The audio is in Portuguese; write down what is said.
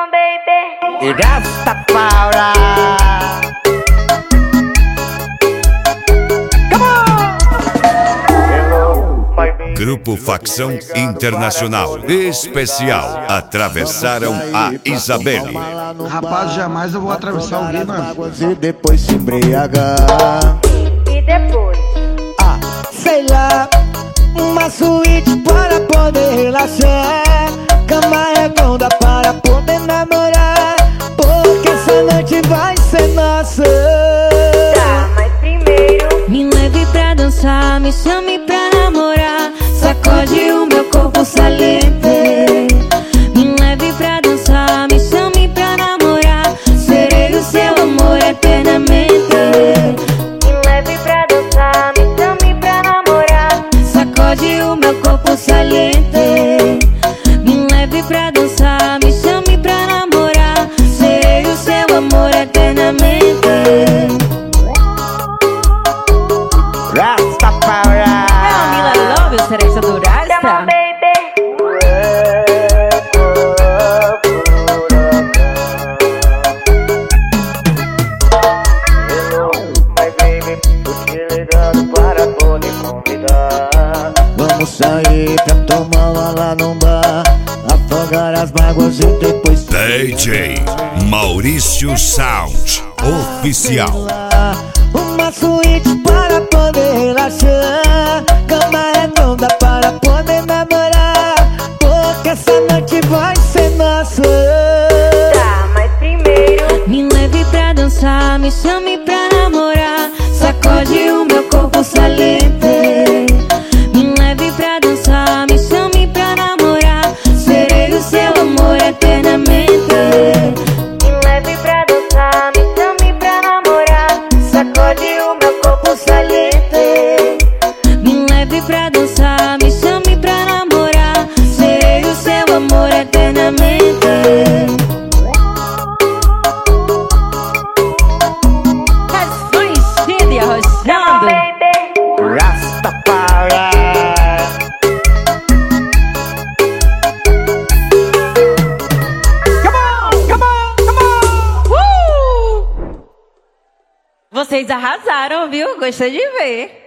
on, baby. Rastafari. Grupo Facção Internacional Especial atravessaram a Isabelle. Rapaz, jamais eu vou atravessar o rio, mano. E depois se embriagar. E depois? Sei lá, uma suíte para poder relaxar, cama redonda para poder namorar, porque essa noite vai ser nossa. Tá, mas primeiro me leve pra dançar, me chame pra namorar, sacode o meu corpo saliente. Me leve pra dançar, me chame pra namorar, serei o seu amor eternamente. me leve pra dançar, me chame pra namorar. Sacode o meu corpo saliente. Me leve pra dançar, me chame pra namorar, serei o seu amor eternamente. Rastafari. É a Mila Love, o Seresta do Come on, Rasta. baby. Vamos sair pra tomar uma lá no bar, afogar as mágoas e depois DJ Maurício Sound Oficial. uma suíte para poder relaxar, cama redonda para poder namorar, porque essa noite vai ser nossa. Tá, mas primeiro Me leve pra dançar, me chame pra namorar, sacode o meu corpo saliente. Me leve pra dançar, me chame pra namorar, serei o seu amor eternamente. me leve pra dançar, me chame pra namorar. Sacode o meu corpo saliente. Me leve pra dançar, me chame pra namorar, serei o seu amor eternamente. Conhecido e Come on, arrochando. baby. Rastafari. Vocês arrasaram, viu? Gostei de ver.